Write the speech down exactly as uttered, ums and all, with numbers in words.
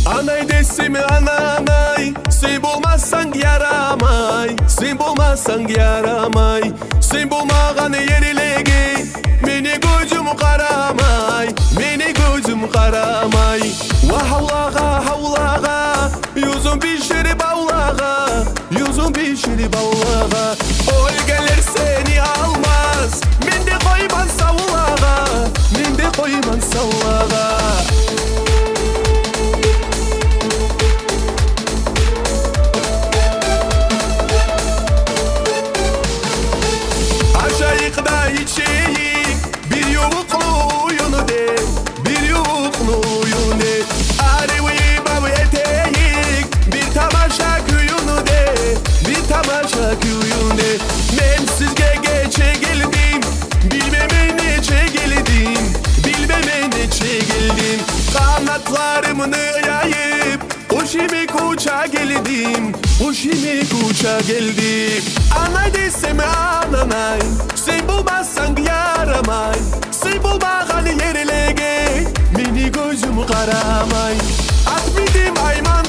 Anay desem ananay, sen bulmazsan yaramay, sen bulmazsan yaramay. Sen bulmağın yerlege, meni gözüm karamay, meni gözüm karamay. Vah havlağa havlağa, yüzüm pişir bağlağa, yüzüm pişir bağlağa. Oy gelir seni almaz, men de koyman savlağa, men de koyman savlağa. Aşağıda içeyik, bir yuvukluyunu de, bir yuvukluyunu de. Arıvıyı babu eteyik, bir tamaşa kuyunu de, bir tamaşa kuyunu de. Ben sizge geçe geldim, bilmeme neçe geldim, bilmeme neçe geldim. Kanatlarımı yayıp, hoşime kuça geldim, hoşime kuça geldim. Anay desem ananay, sen bulmazsan yaramay, sen bulmağın yerlege, meni gözüm karamay. Atmadım ayman